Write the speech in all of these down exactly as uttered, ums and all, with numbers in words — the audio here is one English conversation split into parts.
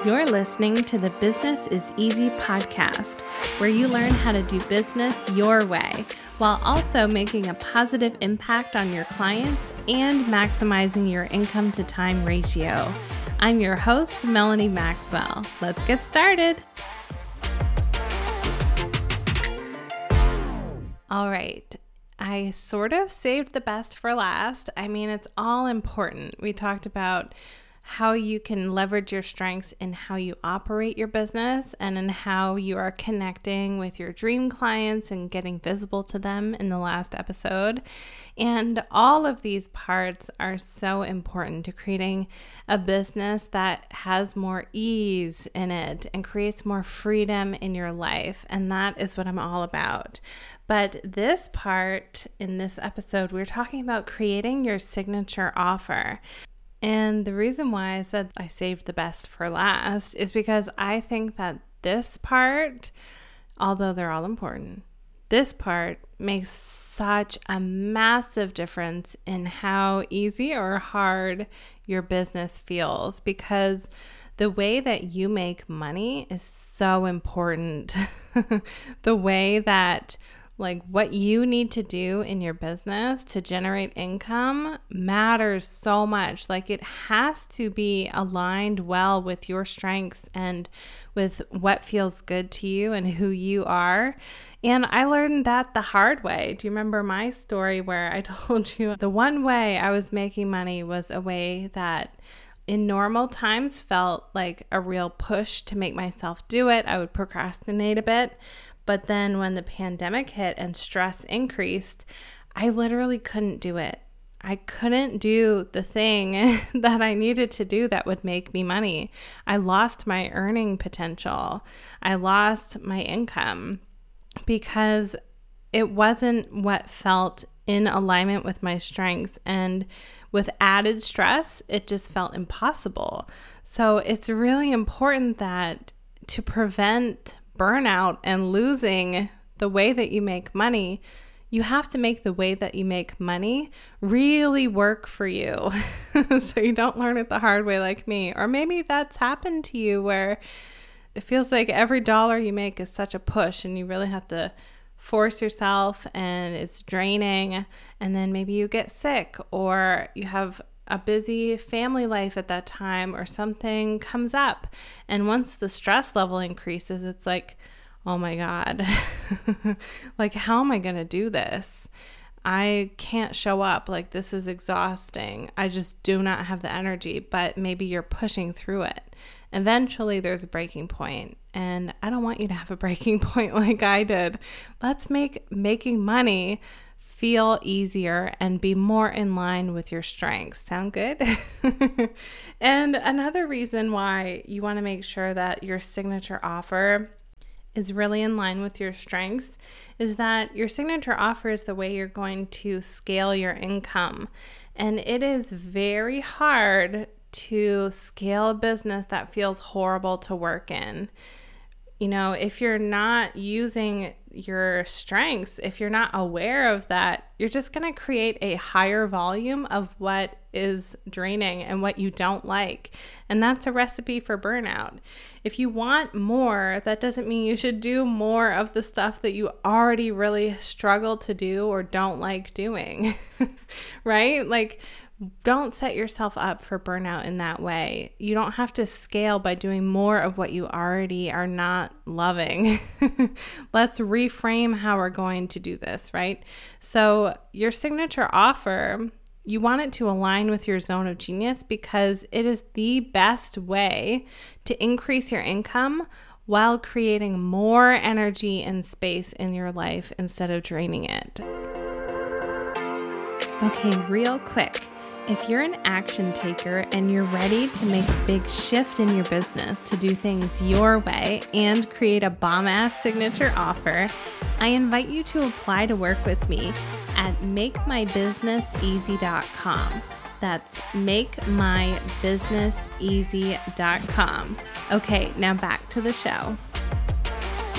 You're listening to the Business is Easy podcast, where you learn how to do business your way while also making a positive impact on your clients and maximizing your income to time ratio. I'm your host, Melanie Maxwell. Let's get started. All right. I sort of saved the best for last. I mean, it's all important. We talked about how you can leverage your strengths in how you operate your business and in how you are connecting with your dream clients and getting visible to them in the last episode. And all of these parts are so important to creating a business that has more ease in it and creates more freedom in your life. And that is what I'm all about. But this part in this episode, we're talking about creating your signature offer. And the reason why I said I saved the best for last is because I think that this part, although they're all important, this part makes such a massive difference in how easy or hard your business feels, because the way that you make money is so important. The way that like what you need to do in your business to generate income matters so much. Like it has to be aligned well with your strengths and with what feels good to you and who you are. And I learned that the hard way. Do you remember my story where I told you the one way I was making money was a way that in normal times felt like a real push to make myself do it? I would procrastinate a bit. But then when the pandemic hit and stress increased, I literally couldn't do it. I couldn't do the thing that I needed to do that would make me money. I lost my earning potential. I lost my income because it wasn't what felt in alignment with my strengths. And with added stress, it just felt impossible. So it's really important that to prevent burnout and losing the way that you make money, you have to make the way that you make money really work for you. So you don't learn it the hard way like me. Or maybe that's happened to you where it feels like every dollar you make is such a push and you really have to force yourself and it's draining. And then maybe you get sick or you have a busy family life at that time or something comes up. And once the stress level increases, it's like, oh my God, like, how am I going to do this? I can't show up. Like, this is exhausting. I just do not have the energy, but maybe you're pushing through it. Eventually there's a breaking point, and I don't want you to have a breaking point like I did. Let's make making money feel easier and be more in line with your strengths. Sound good? And another reason why you want to make sure that your signature offer is really in line with your strengths is that your signature offer is the way you're going to scale your income. And it is very hard to scale a business that feels horrible to work in. You know, if you're not using your strengths, if you're not aware of that, you're just going to create a higher volume of what is draining and what you don't like. And that's a recipe for burnout. If you want more, that doesn't mean you should do more of the stuff that you already really struggle to do or don't like doing, right? Like, don't set yourself up for burnout in that way. You don't have to scale by doing more of what you already are not loving. Let's reframe how we're going to do this, right? So your signature offer, you want it to align with your zone of genius because it is the best way to increase your income while creating more energy and space in your life instead of draining it. Okay, real quick. If you're an action taker and you're ready to make a big shift in your business to do things your way and create a bomb-ass signature offer, I invite you to apply to work with me at make my business easy dot com. That's make my business easy dot com. Okay, now back to the show.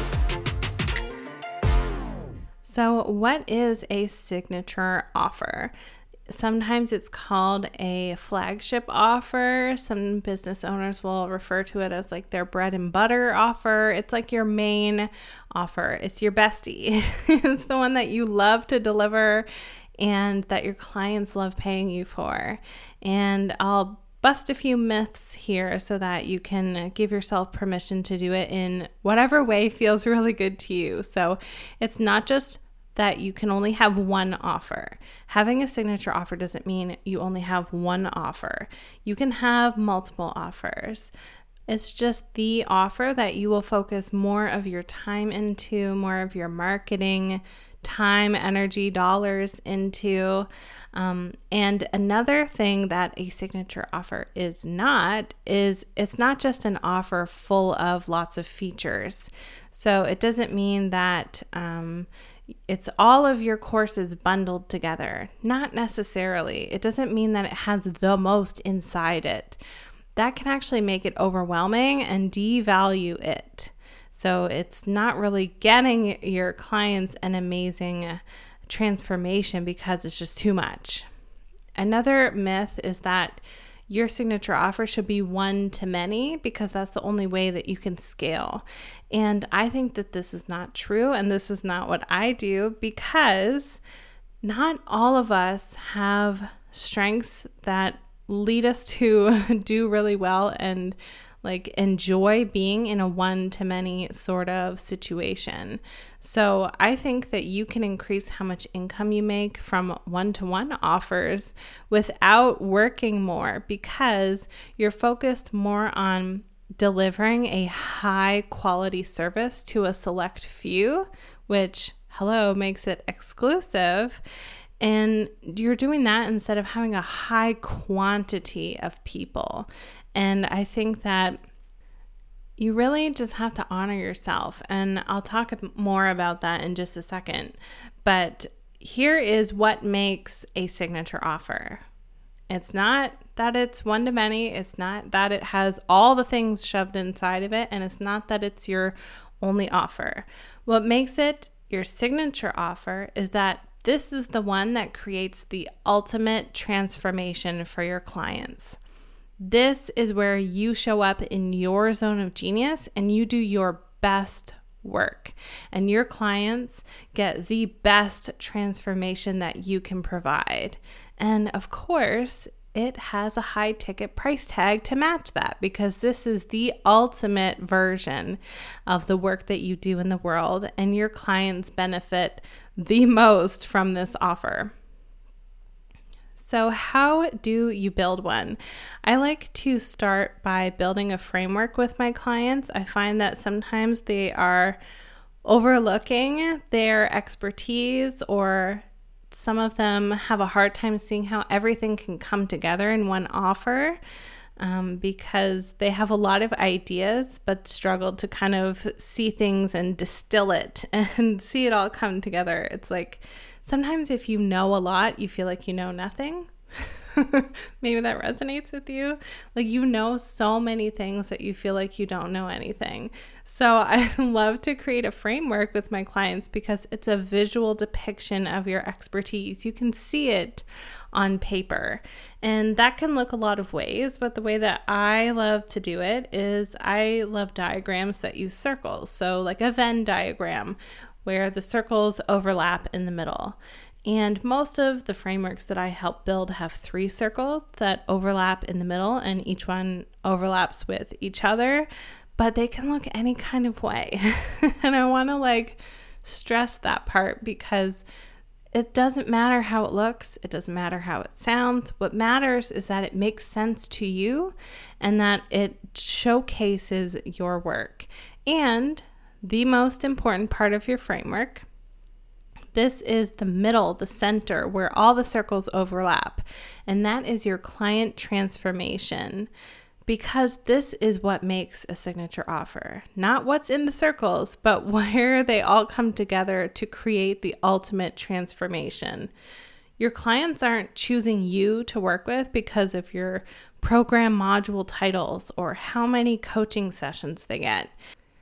So what is a signature offer? Sometimes it's called a flagship offer. Some business owners will refer to it as like their bread and butter offer. It's like your main offer. It's your bestie. It's the one that you love to deliver and that your clients love paying you for. And I'll bust a few myths here so that you can give yourself permission to do it in whatever way feels really good to you. So it's not just that you can only have one offer. Having a signature offer doesn't mean you only have one offer. You can have multiple offers. It's just the offer that you will focus more of your time into, more of your marketing time, energy, dollars into. Um, and another thing that a signature offer is not, is it's not just an offer full of lots of features. So it doesn't mean that um, it's all of your courses bundled together. Not necessarily. It doesn't mean that it has the most inside it. That can actually make it overwhelming and devalue it. So it's not really getting your clients an amazing transformation because it's just too much. Another myth is that your signature offer should be one to many because that's the only way that you can scale. And I think that this is not true, and this is not what I do, because not all of us have strengths that lead us to do really well and like enjoy being in a one-to-many sort of situation. So I think that you can increase how much income you make from one-to-one offers without working more because you're focused more on delivering a high quality service to a select few, which, hello, makes it exclusive. And you're doing that instead of having a high quantity of people. And I think that you really just have to honor yourself. And I'll talk more about that in just a second. But here is what makes a signature offer. It's not that it's one to many. It's not that it has all the things shoved inside of it. And it's not that it's your only offer. What makes it your signature offer is that this is the one that creates the ultimate transformation for your clients. This is where you show up in your zone of genius and you do your best work. And your clients get the best transformation that you can provide. And of course, it has a high ticket price tag to match that because this is the ultimate version of the work that you do in the world, and your clients benefit the most from this offer. So how do you build one? I like to start by building a framework with my clients. I find that sometimes they are overlooking their expertise, or some of them have a hard time seeing how everything can come together in one offer um, because they have a lot of ideas but struggle to kind of see things and distill it and see it all come together. It's like sometimes if you know a lot, you feel like you know nothing. Maybe that resonates with you. Like you know so many things that you feel like you don't know anything. So I love to create a framework with my clients because it's a visual depiction of your expertise. You can see it on paper, and that can look a lot of ways, but the way that I love to do it is I love diagrams that use circles. So like a Venn diagram where the circles overlap in the middle. And most of the frameworks that I help build have three circles that overlap in the middle, and each one overlaps with each other, but they can look any kind of way. And I want to like stress that part because it doesn't matter how it looks. It doesn't matter how it sounds. What matters is that it makes sense to you and that it showcases your work. And the most important part of your framework, this is the middle, the center, where all the circles overlap. And that is your client transformation, because this is what makes a signature offer. Not what's in the circles, but where they all come together to create the ultimate transformation. Your clients aren't choosing you to work with because of your program module titles or how many coaching sessions they get.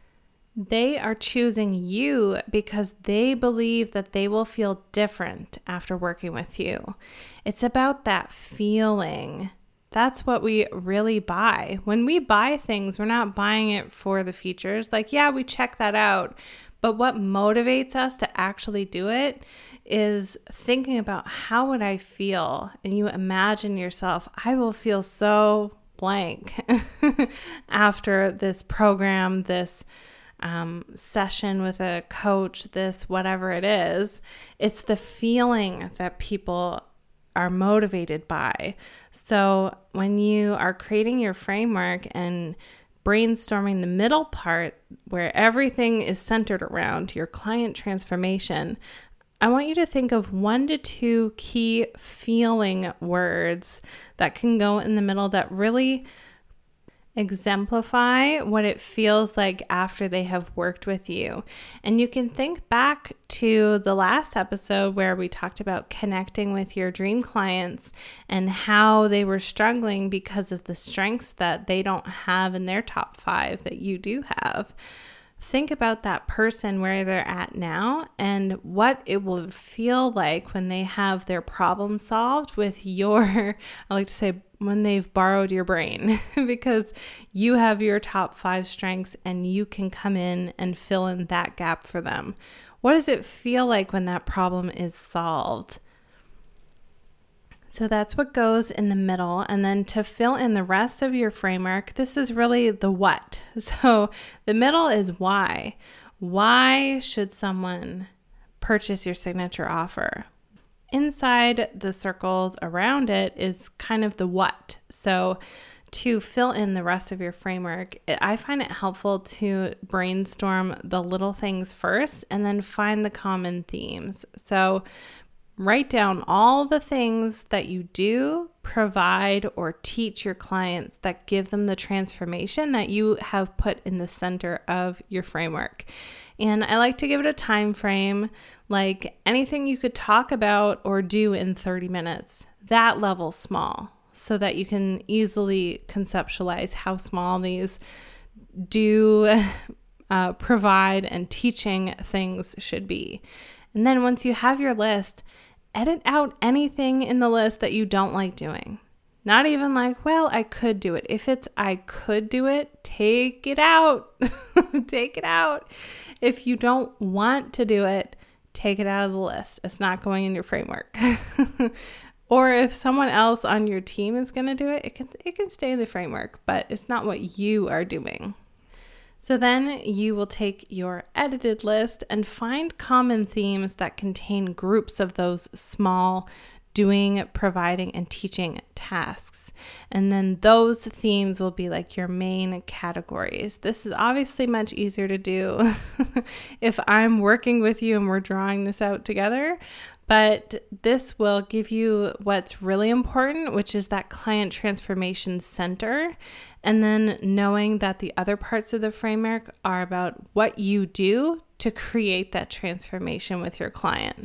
They are choosing you because they believe that they will feel different after working with you. It's about that feeling. That's what we really buy. When we buy things, we're not buying it for the features. Like, yeah, we check that out. But what motivates us to actually do it is thinking about how would I feel? And you imagine yourself, I will feel so blank after this program, this um, session with a coach, this whatever it is. It's the feeling that people are motivated by. So when you are creating your framework and brainstorming the middle part where everything is centered around your client transformation, I want you to think of one to two key feeling words that can go in the middle that really exemplify what it feels like after they have worked with you. And you can think back to the last episode where we talked about connecting with your dream clients and how they were struggling because of the strengths that they don't have in their top five that you do have. Think about that person where they're at now and what it will feel like when they have their problem solved with your, I like to say, when they've borrowed your brain because you have your top five strengths and you can come in and fill in that gap for them. What does it feel like when that problem is solved? So that's what goes in the middle. And then to fill in the rest of your framework, this is really the what. So the middle is why. Why should someone purchase your signature offer? Inside the circles around it is kind of the what. So to fill in the rest of your framework, I find it helpful to brainstorm the little things first and then find the common themes. So write down all the things that you do, provide, or teach your clients that give them the transformation that you have put in the center of your framework. And I like to give it a time frame, like anything you could talk about or do in thirty minutes, that level small, so that you can easily conceptualize how small these do, uh, provide, and teaching things should be. And then once you have your list, edit out anything in the list that you don't like doing. Not even like, well, I could do it. If it's I could do it, take it out. Take it out. If you don't want to do it, take it out of the list. It's not going in your framework. Or if someone else on your team is going to do it, it can it can stay in the framework, but it's not what you are doing. So then you will take your edited list and find common themes that contain groups of those small doing, providing, and teaching tasks. And then those themes will be like your main categories. This is obviously much easier to do if I'm working with you and we're drawing this out together. But this will give you what's really important, which is that client transformation center. And then knowing that the other parts of the framework are about what you do to create that transformation with your client.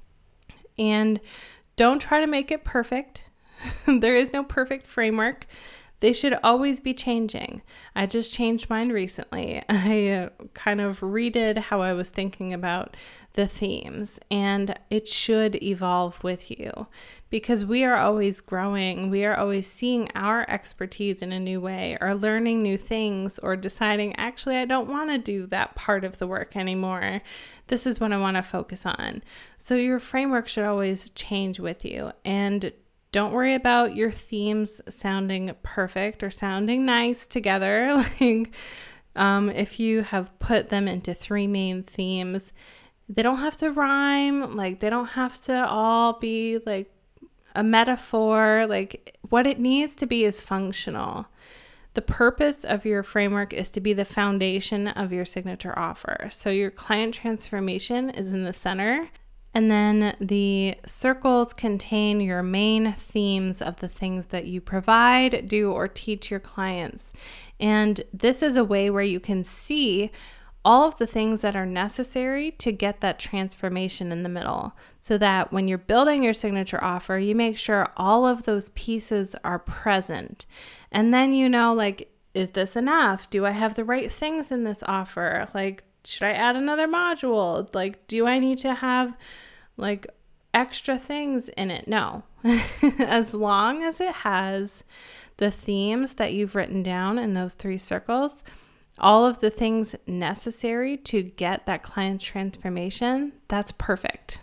And don't try to make it perfect. There is no perfect framework. They should always be changing. I just changed mine recently. I uh, kind of redid how I was thinking about the themes, and it should evolve with you because we are always growing. We are always seeing our expertise in a new way or learning new things or deciding, actually, I don't want to do that part of the work anymore. This is what I want to focus on. So your framework should always change with you, and don't worry about your themes sounding perfect or sounding nice together. Like, um, if you have put them into three main themes, they don't have to rhyme. Like, they don't have to all be like a metaphor. Like, what it needs to be is functional. The purpose of your framework is to be the foundation of your signature offer. So your client transformation is in the center. And then the circles contain your main themes of the things that you provide, do, or teach your clients. And this is a way where you can see all of the things that are necessary to get that transformation in the middle, so that when you're building your signature offer, you make sure all of those pieces are present. And then, you know, like, is this enough? Do I have the right things in this offer? Like, should I add another module? Like, do I need to have like extra things in it? No. As long as it has the themes that you've written down in those three circles, all of the things necessary to get that client's transformation, that's perfect.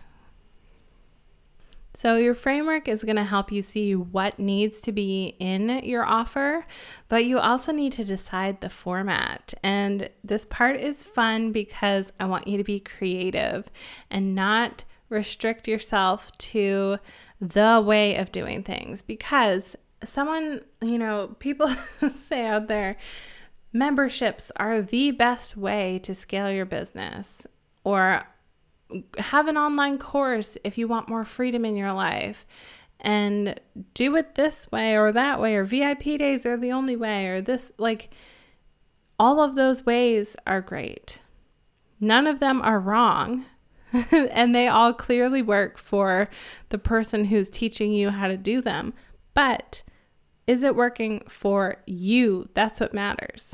So your framework is going to help you see what needs to be in your offer, but you also need to decide the format. And this part is fun because I want you to be creative and not restrict yourself to the way of doing things, because someone, you know, people say out there, memberships are the best way to scale your business, or have an online course if you want more freedom in your life, and do it this way or that way, or V I P days are the only way, or this, like, all of those ways are great. None of them are wrong. And they all clearly work for the person who's teaching you how to do them. But is it working for you? That's what matters.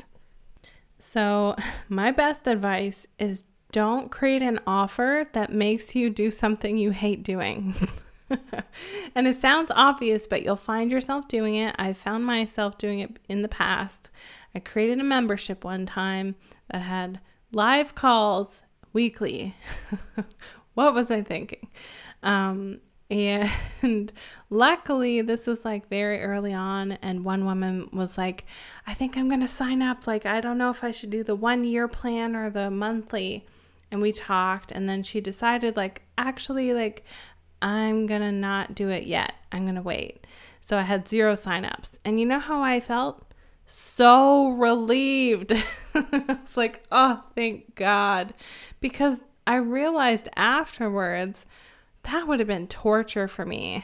So my best advice is don't create an offer that makes you do something you hate doing. And it sounds obvious, but you'll find yourself doing it. I found myself doing it in the past. I created a membership one time that had live calls weekly. What was I thinking? Um, and luckily, this was like very early on. And one woman was like, I think I'm going to sign up. Like, I don't know if I should do the one year plan or the monthly. And we talked, and then she decided, like, actually, like, I'm going to not do it yet. I'm going to wait. So I had zero signups. And you know how I felt? So relieved. It's like, oh, thank God. Because I realized afterwards that would have been torture for me.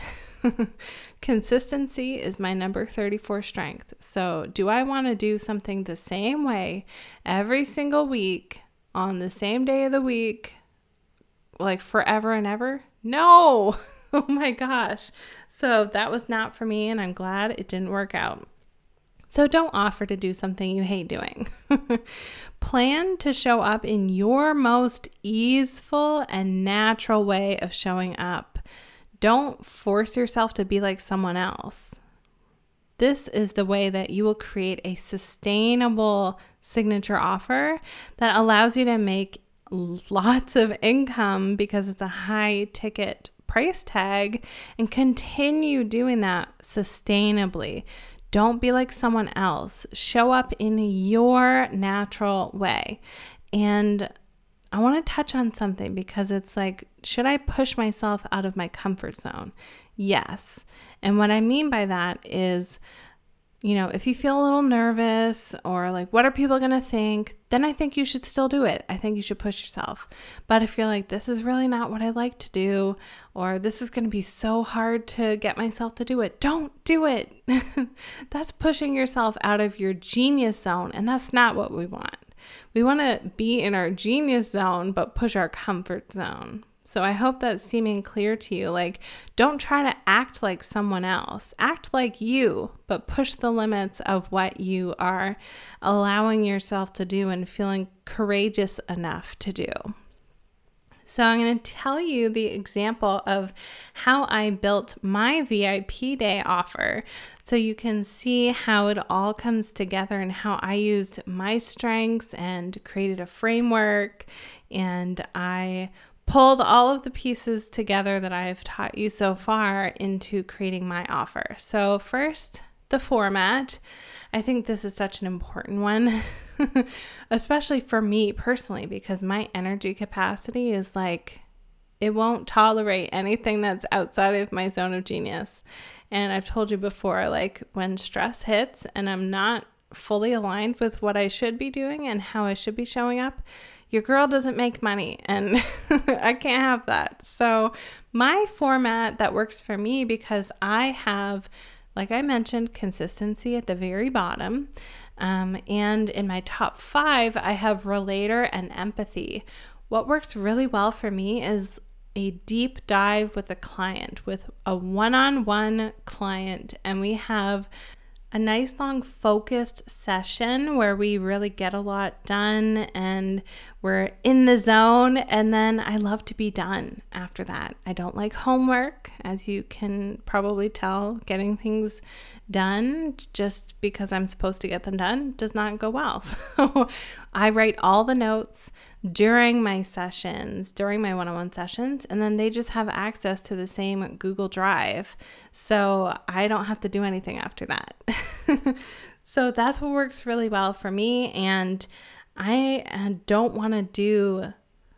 Consistency is my number thirty-four strength. So do I want to do something the same way every single week on the same day of the week, like forever and ever? No. Oh my gosh. So that was not for me, and I'm glad it didn't work out. So don't offer to do something you hate doing. Plan to show up in your most easeful and natural way of showing up. Don't force yourself to be like someone else. This is the way that you will create a sustainable signature offer that allows you to make lots of income because it's a high ticket price tag, and continue doing that sustainably. Don't be like someone else. Show up in your natural way. And I want to touch on something, because it's like, should I push myself out of my comfort zone? Yes. And what I mean by that is, you know, if you feel a little nervous or like, what are people going to think? Then I think you should still do it. I think you should push yourself. But if you're like, this is really not what I like to do, or this is going to be so hard to get myself to do it, don't do it. That's pushing yourself out of your genius zone. And that's not what we want. We want to be in our genius zone, but push our comfort zone. So I hope that's seeming clear to you. Like, don't try to act like someone else. Act like you, but push the limits of what you are allowing yourself to do and feeling courageous enough to do. So I'm going to tell you the example of how I built my V I P day offer, so you can see how it all comes together and how I used my strengths and created a framework, and I pulled all of the pieces together that I've taught you so far into creating my offer. So first, the format. I think this is such an important one, especially for me personally, because my energy capacity is like, it won't tolerate anything that's outside of my zone of genius. And I've told you before, like, when stress hits and I'm not fully aligned with what I should be doing and how I should be showing up, your girl doesn't make money, and I can't have that. So my format that works for me, because I have, like I mentioned, consistency at the very bottom. Um, and in my top five, I have relator and empathy. What works really well for me is a deep dive with a client, with a one-on-one client, and we have a nice long focused session where we really get a lot done and we're in the zone. And then I love to be done after that. I don't like homework, as you can probably tell. Getting things done just because I'm supposed to get them done does not go well. So I write all the notes during my sessions, during my one-on-one sessions, and then they just have access to the same Google Drive. So I don't have to do anything after that. So that's what works really well for me. And I don't want to do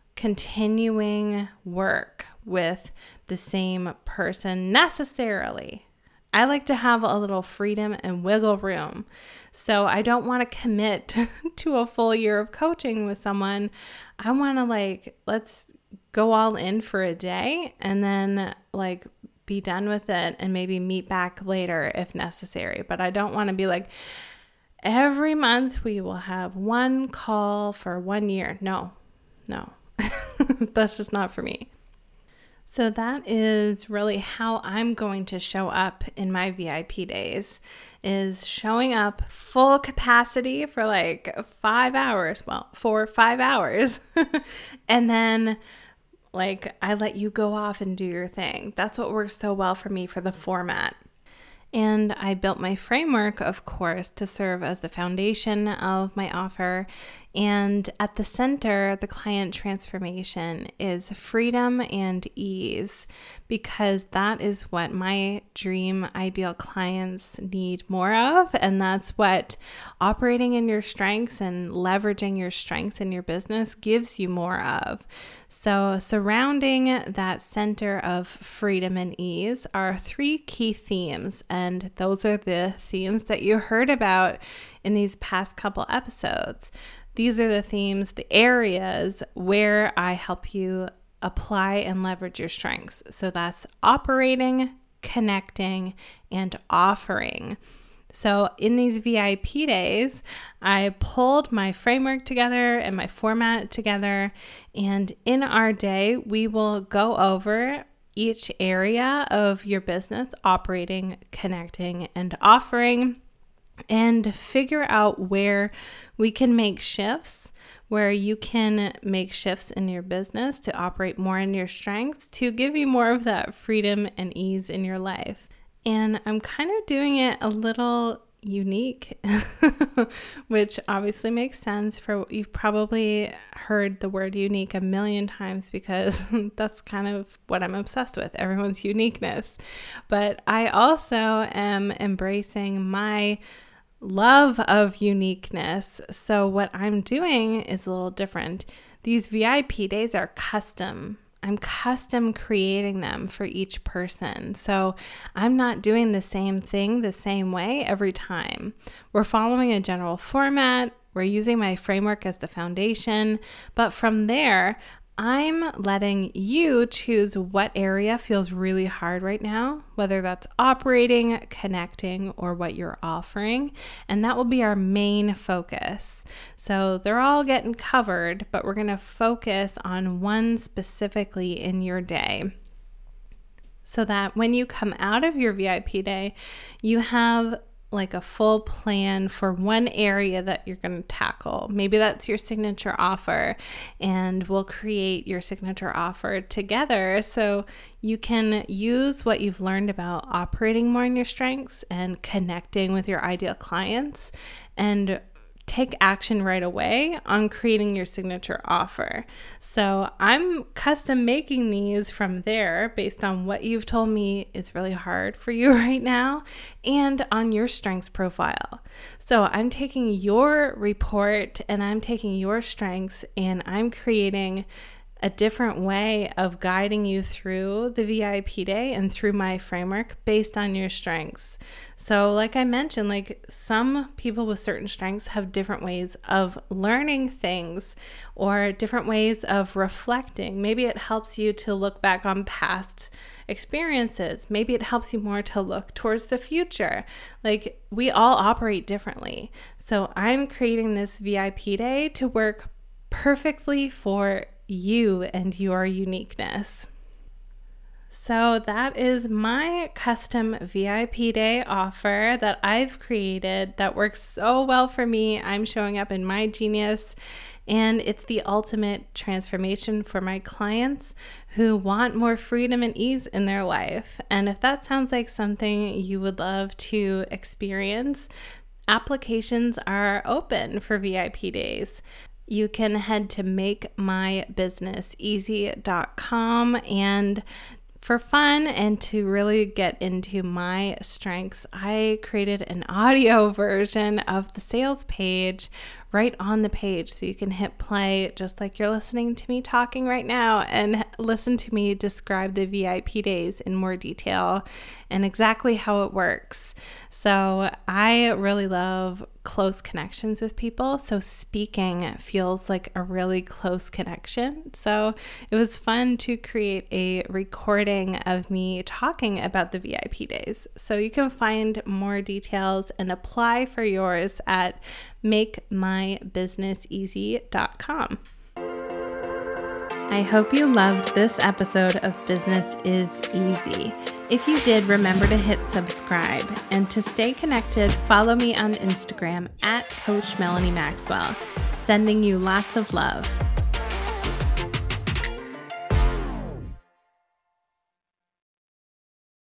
continuing work with the same person necessarily. I like to have a little freedom and wiggle room. So I don't want to commit to a full year of coaching with someone. I want to like, let's go all in for a day and then like be done with it and maybe meet back later if necessary. But I don't want to be like, every month we will have one call for one year. No, no, that's just not for me. So that is really how I'm going to show up in my V I P days, is showing up full capacity for like five hours, well, for five hours. And then like I let you go off and do your thing. That's what works so well for me for the format. And I built my framework, of course, to serve as the foundation of my offer. And at the center, the client transformation is freedom and ease, because that is what my dream ideal clients need more of. And that's what operating in your strengths and leveraging your strengths in your business gives you more of. So surrounding that center of freedom and ease are three key themes. And those are the themes that you heard about in these past couple episodes. These are the themes, the areas where I help you apply and leverage your strengths. So that's operating, connecting, and offering. So in these V I P days, I pulled my framework together and my format together. And in our day, we will go over each area of your business, operating, connecting, and offering, and figure out where we can make shifts, where you can make shifts in your business to operate more in your strengths, to give you more of that freedom and ease in your life. And I'm kind of doing it a little unique, which obviously makes sense. For you've probably heard the word unique a million times, because that's kind of what I'm obsessed with, everyone's uniqueness. But I also am embracing my love of uniqueness. So what I'm doing is a little different. These V I P days are custom. I'm custom creating them for each person. So I'm not doing the same thing the same way every time. We're following a general format. We're using my framework as the foundation. But from there, I'm letting you choose what area feels really hard right now, whether that's operating, connecting, or what you're offering. And that will be our main focus. So they're all getting covered, but we're going to focus on one specifically in your day, so that when you come out of your V I P day, you have like a full plan for one area that you're going to tackle. Maybe that's your signature offer, and we'll create your signature offer together so you can use what you've learned about operating more in your strengths and connecting with your ideal clients, and take action right away on creating your signature offer. So I'm custom making these from there based on what you've told me is really hard for you right now and on your strengths profile. So I'm taking your report and I'm taking your strengths and I'm creating a different way of guiding you through the V I P day and through my framework based on your strengths. So like I mentioned, like some people with certain strengths have different ways of learning things or different ways of reflecting. Maybe it helps you to look back on past experiences. Maybe it helps you more to look towards the future. Like we all operate differently. So I'm creating this V I P day to work perfectly for you and your uniqueness. So that is my custom V I P day offer that I've created that works so well for me. I'm showing up in my genius, and it's the ultimate transformation for my clients who want more freedom and ease in their life. And if that sounds like something you would love to experience, applications are open for V I P days. You can head to make my business easy dot com, and for fun and to really get into my strengths, I created an audio version of the sales page right on the page. So you can hit play just like you're listening to me talking right now and listen to me describe the V I P days in more detail and exactly how it works. So I really love close connections with people. So speaking feels like a really close connection. So it was fun to create a recording of me talking about the V I P days. So you can find more details and apply for yours at make my business easy dot com. I hope you loved this episode of Business is Easy. If you did, remember to hit subscribe. And to stay connected, follow me on Instagram at Coach Melanie Maxwell. Sending you lots of love.